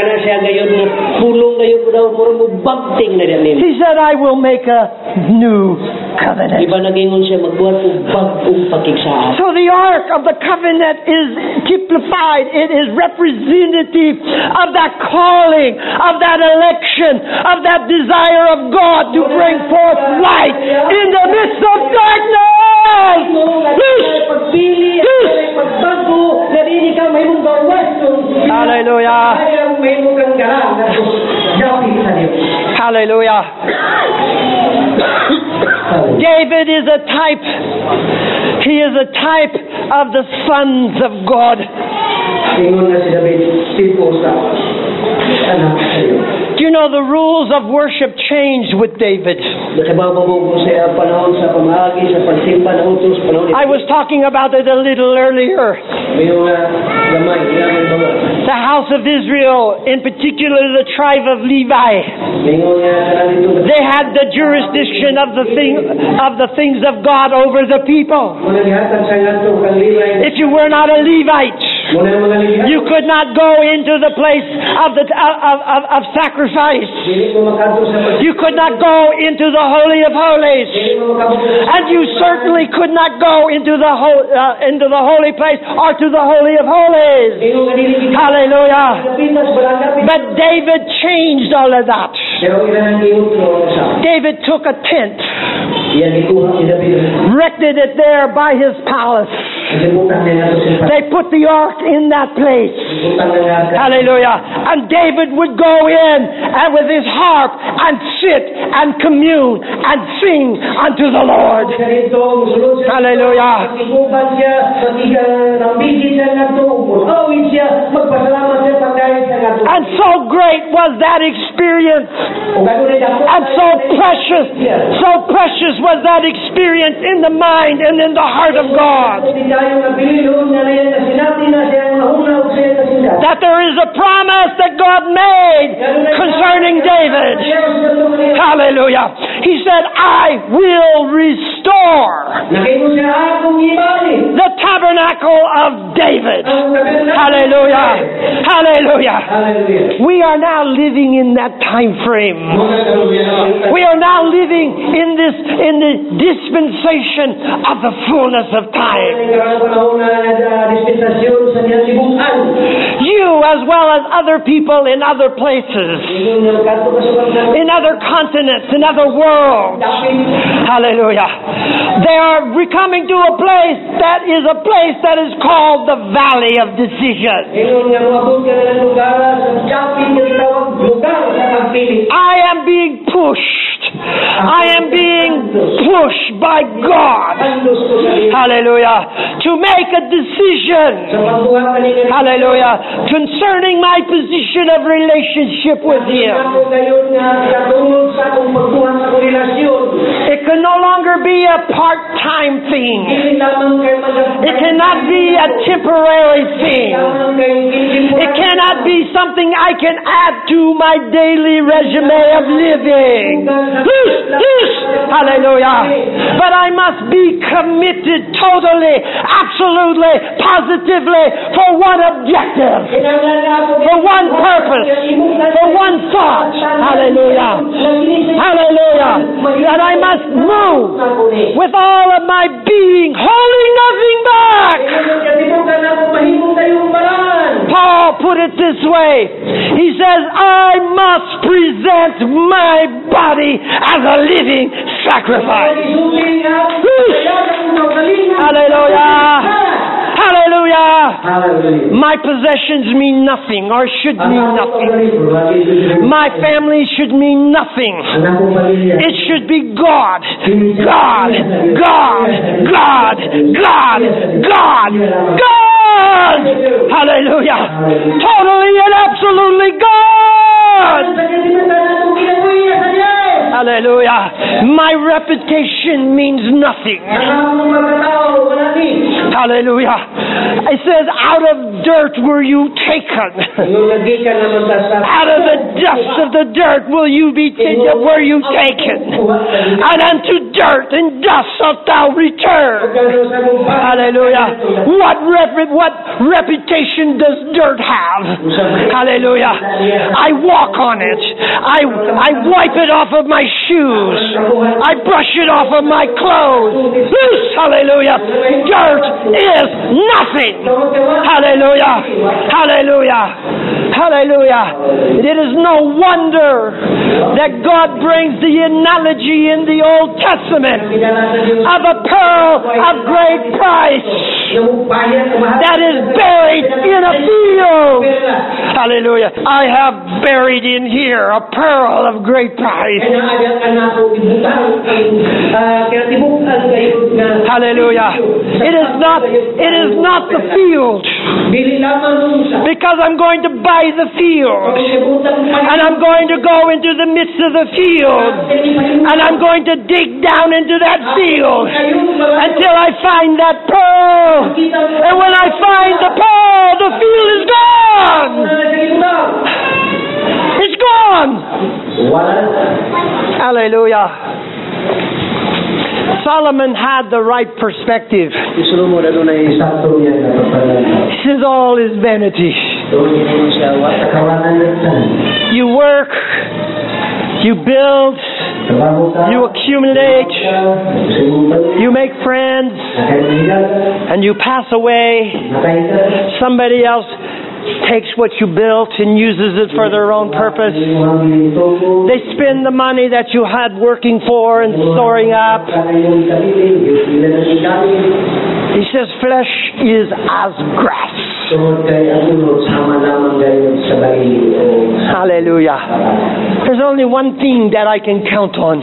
A: He said, I will make a new covenant. So the Ark of the Covenant is typified. It is representative of that calling, of that election, of that desire of God to bring forth light in the midst of darkness. Hallelujah. Hallelujah. David is a type. He is a type of the sons of God. Do you know the rules of worship changed with David? I was talking about it a little earlier. The house of Israel, in particular the tribe of Levi, they had the jurisdiction of the things of God over the people. If you were not a Levite, you could not go into the place of sacrifice. You could not go into the Holy of Holies, and you certainly could not go into the holy place or to the Holy of Holies. Hallelujah! But David changed all of that. David took a tent, erected it there by his palace. They put the ark in that place. Hallelujah. And David would go in and with his harp and sit and commune and sing unto the Lord. Hallelujah. And so great was that experience. And so precious was that experience in the mind and in the heart of God. That there is a promise that God made concerning David. Hallelujah. He said, I will restore the tabernacle of David. Hallelujah. Hallelujah. We are now living in that time frame. We are now living in the dispensation of the fullness of time. You, as well as other people in other places, in other continents, in other worlds. Hallelujah. They are coming to a place that is called the Valley of Decision. I am being pushed. I am being pushed by God. Hallelujah. To make a decision. Hallelujah. Concerning my position of relationship with Him. It can no longer be a part-time thing. It cannot be a temporary thing. It cannot be something I can add to my daily resume of living.
C: Hallelujah. But I must be committed totally, absolutely, positively for one objective, for one purpose, for one thought. Hallelujah. Hallelujah. That I must move with all of my being, holding nothing back. Paul put it this way. He says, I must present my body as a living sacrifice. Hallelujah. Hallelujah. My possessions mean nothing or should mean nothing. My family should mean nothing. It should be God. God. God. God. God. God. God. Hallelujah. Totally and absolutely God. Hallelujah. My reputation means nothing. Hallelujah. It says, out of dirt were you taken. Out of the dust of the dirt were you taken. And unto dirt and dust shalt thou return. Hallelujah. What reputation does dirt have? Hallelujah. I walk on it. I wipe it off of my shoes. I brush it off of my clothes. Hallelujah. Dirt is nothing. Hallelujah. Hallelujah. Hallelujah. It is no wonder that God brings the analogy in the Old Testament of a pearl of great price that is buried in a field. Hallelujah. I have buried in here a pearl of great price. Hallelujah. It is not the field. Because I'm going to buy the field. And I'm going to go into the midst of the field. And I'm going to dig down into that field until I find that pearl. And when I find the pearl, the field is gone. It's gone. Hallelujah. Solomon had the right perspective. He says all is vanity. You work, you build, you accumulate, you make friends, and you pass away. Somebody else takes what you built and uses it for their own purpose. They spend the money that you had working for and storing up. He says flesh is as grass. Hallelujah. There's only one thing that I can count on.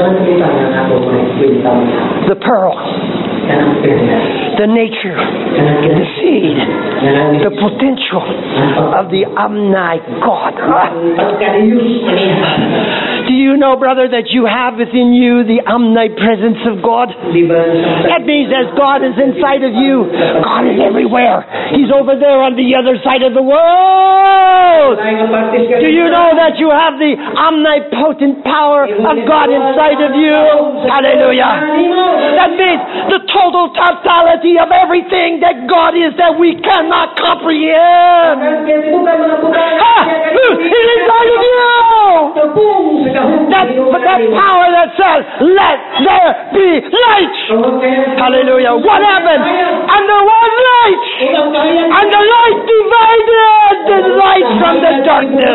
C: The pearl. The nature, the seed, the potential of the omni-God. Do you know, brother, that you have within you the omnipresence of God? That means as God is inside of you, God is everywhere. He's over there on the other side of the world. Do you know that you have the omnipotent power of God inside of you? Hallelujah. That means the total totality of everything that God is that we cannot comprehend. It is inside of you. That power that says, let there be light. Hallelujah. What happened? And there was light. And the light divided the light from the darkness.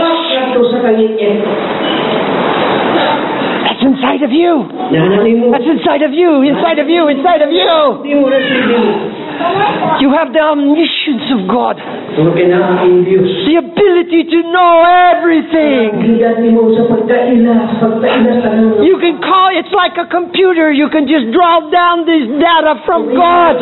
C: That's inside of you. That's inside of you. Inside of you. Inside of you. You have the omniscience of God. The ability to know everything. You can call, it's like a computer. You can just draw down this data from God.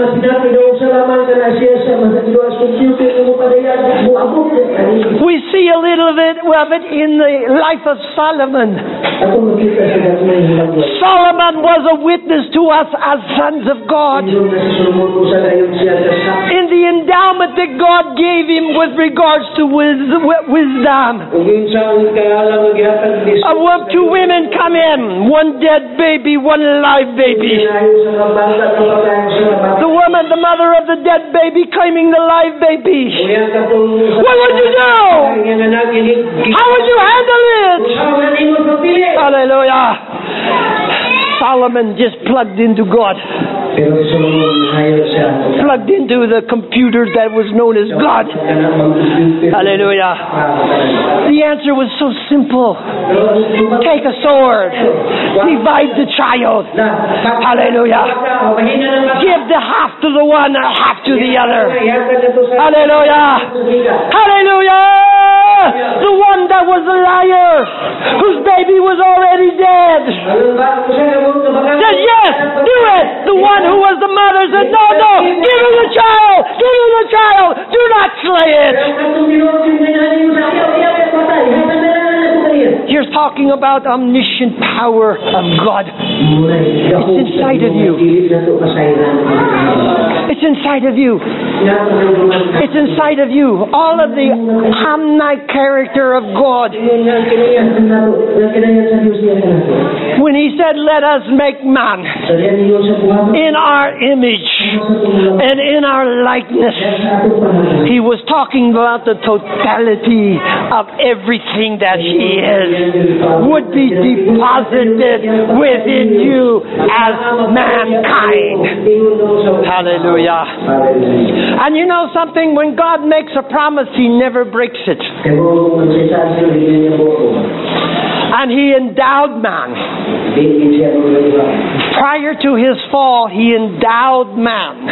C: We see a little bit of it in the life of Solomon. Solomon was a witness to us as sons of God. In the endowment that God gave him with regards to wisdom. Two women come in, one dead baby, one live baby. The woman, the mother of the dead baby, claiming the live baby. What would you do? How would you handle it? Hallelujah. Solomon just plugged into God. Plugged into the computer that was known as God. Hallelujah. The answer was so simple. Take a sword. Divide the child. Hallelujah. Give the half to the one and half to the other. Hallelujah. Hallelujah. The one that was a liar, whose baby was already dead, said, yes, do it. The one who was the mother said, no, give him the child. Give him the child. Do not slay it. Here's talking about omniscient power of God. It's inside of you. It's inside of you. It's inside of you. All of the omni character of God. When he said, let us make man in our image and in our likeness, he was talking about the totality of everything that he is would be deposited within you as mankind. Hallelujah. And you know something? When God makes a promise, he never breaks it. And he endowed man. Prior to his fall, he endowed man.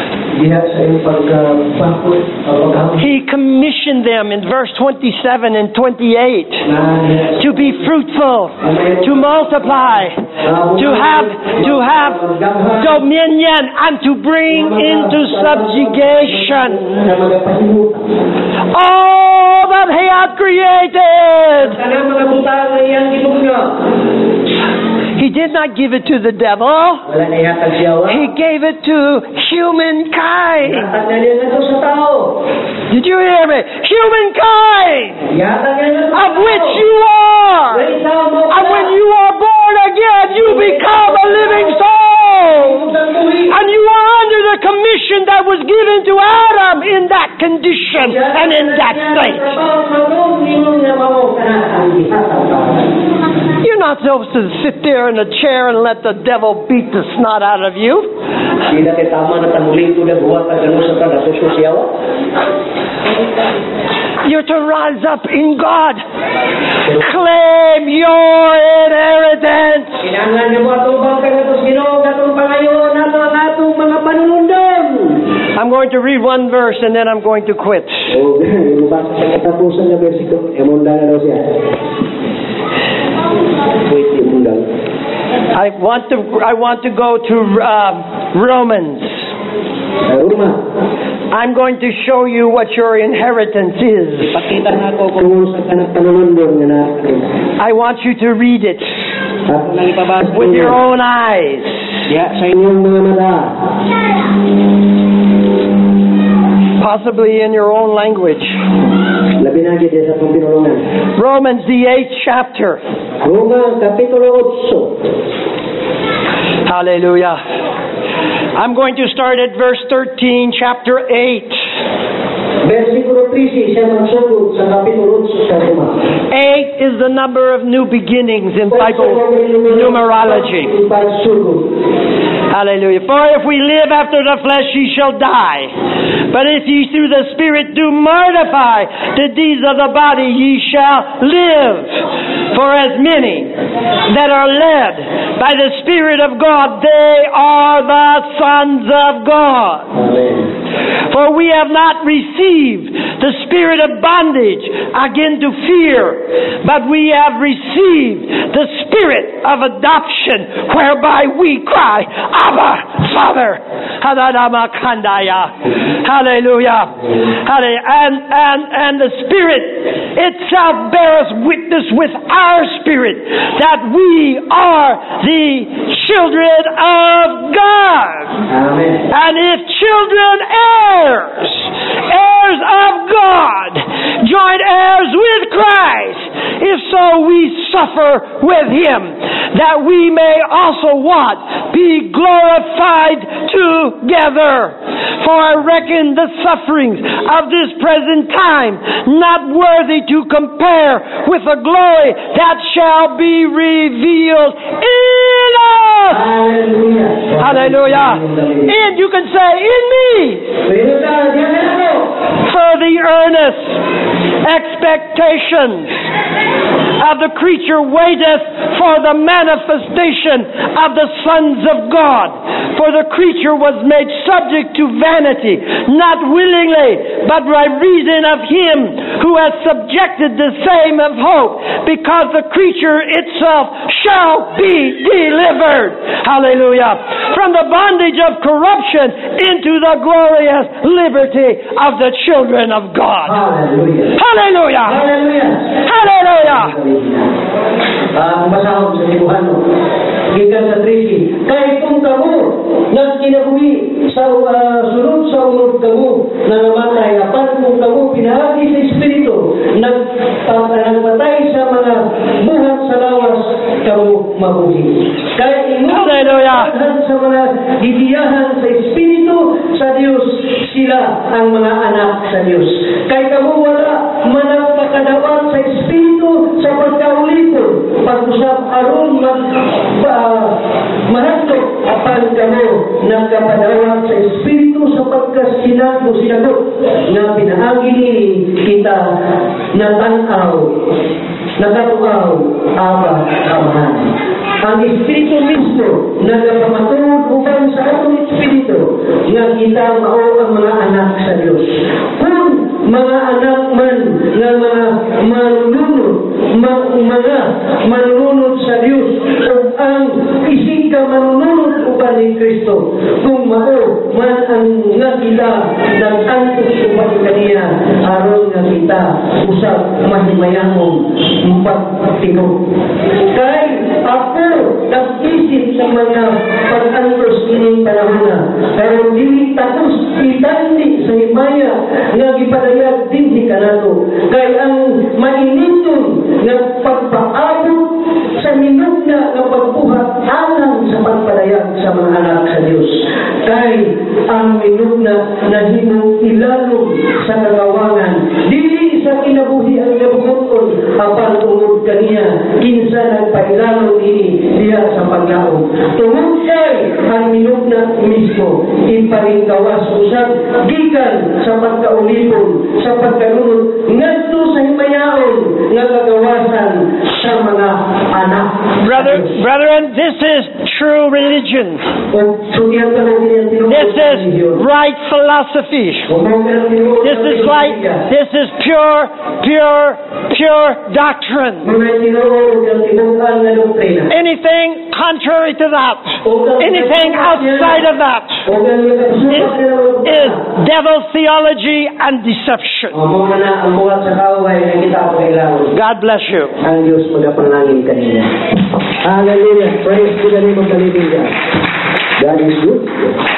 C: He commissioned them in verse 27 and 28 to be fruitful, to multiply, to have dominion, and to bring into subjugation all that he had created. He did not give it to the devil. He gave it to humankind. Did you hear me? Humankind, of which you are. And when you are born again, you become a living soul. And you are under the commission that was given to Adam in that condition and in that state. You're not supposed to sit there in a chair and let the devil beat the snot out of you. You're to rise up in God. Claim your inheritance. I'm going to read one verse and then I'm going to quit. I want to go to Romans. I'm going to show you what your inheritance is. I want you to read it with your own eyes. Possibly in your own language. Romans, the 8th chapter. Hallelujah. I'm going to start at verse 13, chapter 8. 8 is the number of new beginnings in Bible numerology. Hallelujah. For if we live after the flesh, ye shall die. But if ye through the Spirit do mortify the deeds of the body, ye shall live. For as many that are led by the Spirit of God, they are the sons of God. Amen. For we have not received the spirit of bondage again to fear, but we have received the spirit of adoption, whereby we cry, Abba, Father. Hallelujah. And the Spirit itself beareth witness with our spirit that we are the children of God.
E: Amen.
C: And if children, heirs, heirs of God, joint heirs with Christ, if so we suffer with him, that we may also what? Be glorified together. For I reckon the sufferings of this present time not worthy to compare with the glory that shall be revealed in us.
E: Hallelujah.
C: Hallelujah. And you can say, in me, for the earnest expectations of the creature waiteth for the manifestation of the sons of God. For the creature was made subject to vanity, not willingly, but by reason of him who has subjected the same of hope, because the creature itself shall be delivered. Hallelujah. From the bondage of corruption into the glorious liberty of the children of God.
E: Hallelujah.
C: Hallelujah.
E: Hallelujah.
C: Hallelujah.
E: Masahog sa Cebuano. Gikan sa Trisi. Kahit kung kamu nagkinabuhi sa sunod sa unod kamu na namatay, apan kung kamu pinahagi sa Espiritu, nagpatay sa mga buhat sa lawas, kamu mabuhi. Kahit
C: Hallelujah.
E: sa mga gidiyahan sa Espiritu sa Diyos, sila ang mga anak sa Diyos. Kahit kamu wala managpakadawat sa Espiritu sa pagkaulipon, pag-usap aron mahasok apan kamu nagkapadawat sa Espiritu sa pagkasinagot nga pinaagi ni kita natanaw nakatuaw Aba Amahan. Ang Espiritu mismo nagapamatud uban sa atong Espiritu nga kita mao ang mga anak sa Diyos. Kung mga anak man nga mga manununod sa Diyos o ang isig ka manununod uban ni Kristo, kung mao man ang nga kita nag-antos uban kaniya aron nga kita usab mahimayamong pagtingog. Kay ako nag-isip sa mga pag-antos nining panahon pero dili tapos itandi sa himaya nga gipadayag dinhi kanato. Kay ang mainiton nga pagpaabot sa minugna nga pagbuhat alang sa pagpadayag sa mga anak sa Dios. Kay ang minugna nahimong ilalong sa kagawangan dili sa kinabuhi ang nabubuton apan tungod kaniya kinsa nagpailalong ini diha sa paglaom. Tungod kay ang minugna mismo iparinggawas usab gikan sa pagkaulipon sa pagkanunod ngadto sa himayaon nga kagawasan sa mga anak.
C: Brethren, this is true religion. This is right philosophy. This is pure doctrine. Anything contrary to that, anything outside of that is devil theology and deception. God bless you.
E: Ang Diyos magapanalangin kanina. Hallelujah. Praise to the name of the living God. God is good.